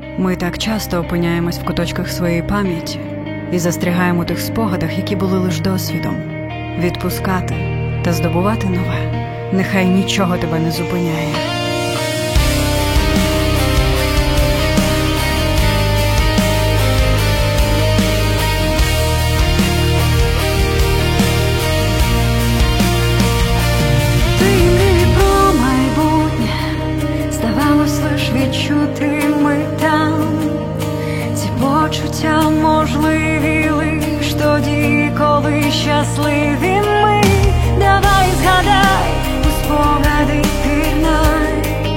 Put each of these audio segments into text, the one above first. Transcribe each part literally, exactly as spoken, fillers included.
Ми так часто опиняємось в куточках своєї пам'яті і застрягаємо у тих спогадах, які були лише досвідом. Відпускати та здобувати нове. Нехай нічого тебе не зупиняє. Відчути ми там, ці почуття можливі лиш тоді, коли щасливі ми. Давай згадай, у спогади пірнай,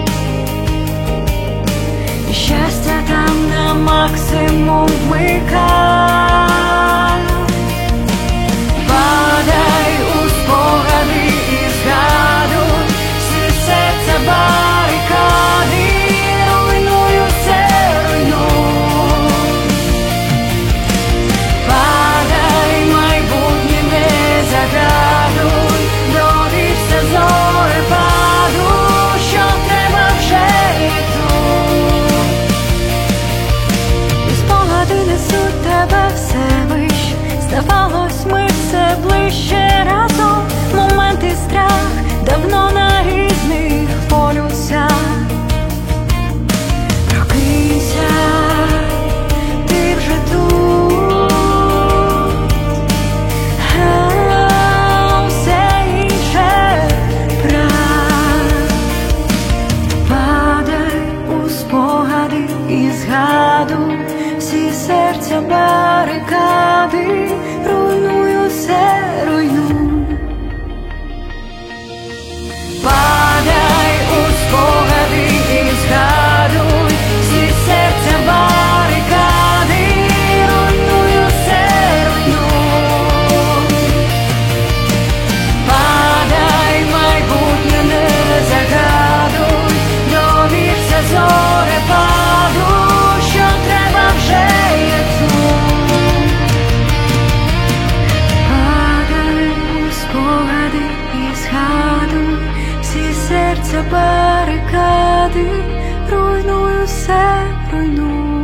і щастя там на максимум вмикай. Падай у спогади і згадуй всі серця барикади. Здавалось, ми все ближче разом. Момент і страх давно на різних полюсах. Прокинься, ти вже тут, а все інше прах. Падай у спогади і згадуй всі серця барикади. Руйную все, руйнуй. Падай у спогади і згадуй всі серця барикади. Руйную все, руйнуй. Падай, майбутнє не загадуй, довірся зорепаду, що треба вже є тут. Серця барикади, руйную все, руйную.